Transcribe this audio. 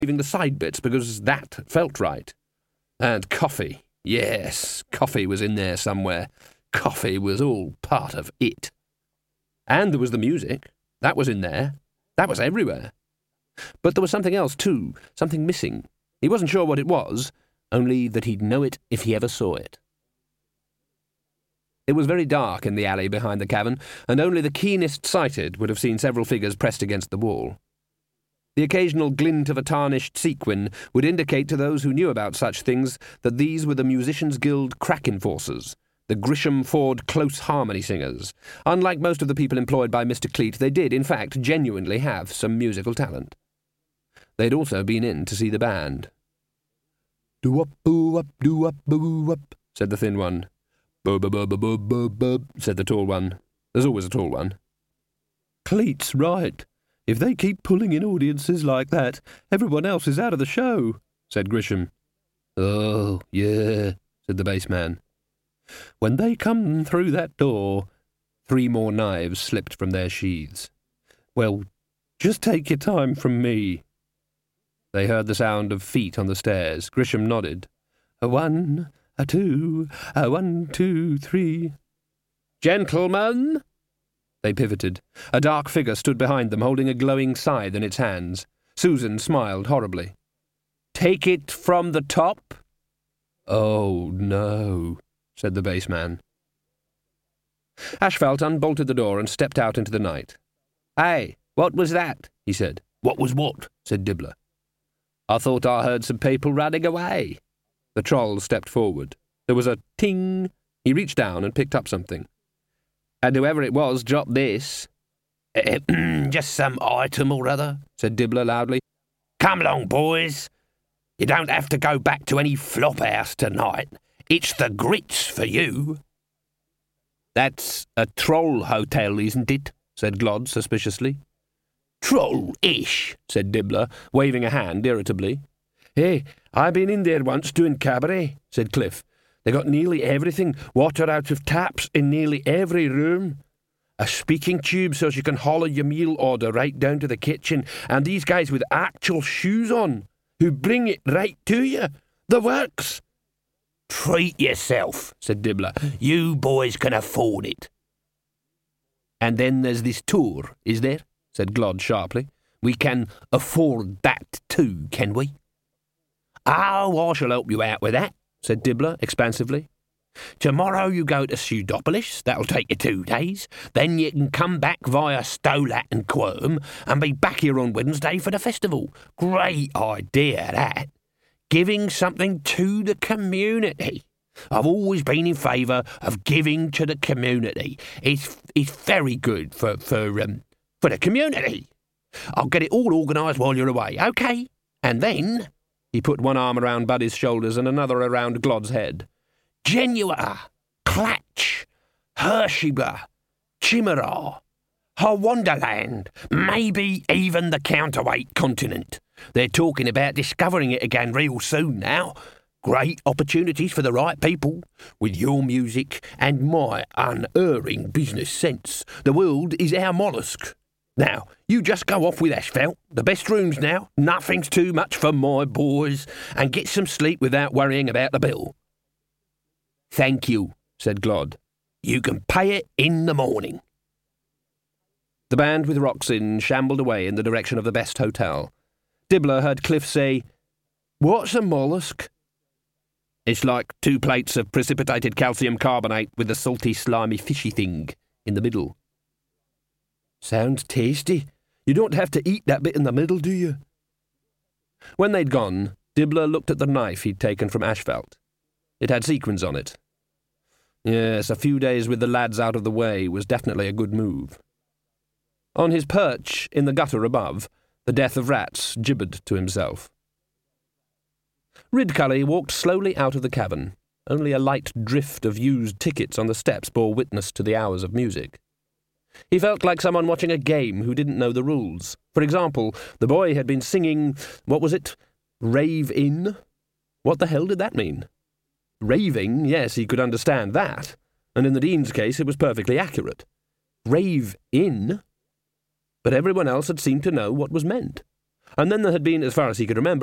leaving the side bits because that felt right. And coffee. Yes, coffee was in there somewhere. Coffee was all part of it. And there was the music. That was in there. That was everywhere. But there was something else too, something missing. He wasn't sure what it was, only that he'd know it if he ever saw it. It was very dark in the alley behind the cavern, and only the keenest-sighted would have seen several figures pressed against the wall. The occasional glint of a tarnished sequin would indicate to those who knew about such things that these were the Musicians' Guild crack enforcers, the Grisham Ford close harmony singers. Unlike most of the people employed by Mr. Cleet, they did, in fact, genuinely have some musical talent. They'd also been in to see the band. "Do-up, boo-up, do-up, boo-up," said the thin one. "Bub-bub-bub-bub-bub," said the tall one. There's always a tall one. "Cleet's right. If they keep pulling in audiences like that, everyone else is out of the show," said Grisham. "Oh, yeah," said the bass man. "When they come through that door—" 3 more knives slipped from their sheaths. "Well, just take your time from me." They heard the sound of feet on the stairs. Grisham nodded. "A 1, a 2, a 1, 2, 3. "Gentlemen!" They pivoted. A dark figure stood behind them, holding a glowing scythe in its hands. Susan smiled horribly. "Take it from the top?" "Oh, no," said the bass man. Ashfelt unbolted the door and stepped out into the night. "Hey, what was that?" he said. "What was what?" said Dibbler. "I thought I heard some people running away." The troll stepped forward. There was a ting. He reached down and picked up something. "And whoever it was dropped this." "Just some item or other," said Dibbler loudly. "Come along, boys. You don't have to go back to any flop house tonight. It's the grits for you." "That's a troll hotel, isn't it?" said Glod suspiciously. "Troll-ish," said Dibbler, waving a hand irritably. "Hey, I been in there once doing cabaret," said Cliff. "They got nearly everything, water out of taps in nearly every room. A speaking tube so you can holler your meal order right down to the kitchen, and these guys with actual shoes on, who bring it right to you. The works." "Treat yourself," said Dibbler. "You boys can afford it." "And then there's this tour, is there?" said Glod sharply. "We can afford that too, can we?" "Oh, I shall help you out with that," said Dibbler expansively. "Tomorrow you go to Pseudopolis. That'll take you 2 days. Then you can come back via Stolat and Quirm and be back here on Wednesday for the festival. Great idea, that. Giving something to the community. I've always been in favour of giving to the community. It's very good for the community. I'll get it all organised while you're away, OK? And then..." He put one arm around Buddy's shoulders and another around Glod's head. "Genua, Clatch, Hersheyba, Chimera, her Wonderland, maybe even the counterweight continent. They're talking about discovering it again real soon now. Great opportunities for the right people. With your music and my unerring business sense, the world is our mollusk. Now, you just go off with Ashfelt. The best rooms now. Nothing's too much for my boys. And get some sleep without worrying about the bill." "Thank you," said Glod. "You can pay it in the morning." The band with Roxin shambled away in the direction of the best hotel. Dibbler heard Cliff say, "What's a mollusk?" "It's like 2 plates of precipitated calcium carbonate with the salty, slimy, fishy thing in the middle." "Sounds tasty. You don't have to eat that bit in the middle, do you?" When they'd gone, Dibbler looked at the knife he'd taken from Ashfelt. It had sequins on it. Yes, a few days with the lads out of the way was definitely a good move. On his perch in the gutter above, the death of rats gibbered to himself. Ridcully walked slowly out of the cavern. Only a light drift of used tickets on the steps bore witness to the hours of music. He felt like someone watching a game who didn't know the rules. For example, the boy had been singing, what was it? Rave in? What the hell did that mean? Raving, yes, he could understand that, and in the Dean's case it was perfectly accurate. Rave in? But everyone else had seemed to know what was meant. And then there had been, as far as he could remember,